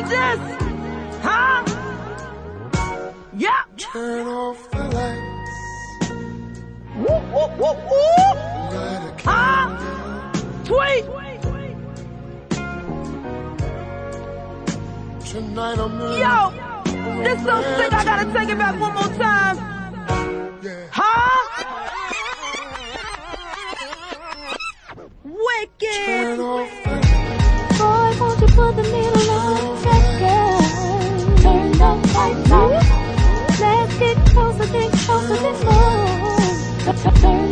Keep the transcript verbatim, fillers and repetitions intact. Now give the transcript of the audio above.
like this? Huh? Yeah. Turn off the lights. Whoop, whoop, whoop, whoop. Huh? Tweet. Tonight I'm in. Yo, this so sick, I gotta take it back one more time. Yeah. Huh? Wicked. Turn off the Boy, won't you put the needle on the record? Turn the lights out. Let's get closer, get closer, get more. Turn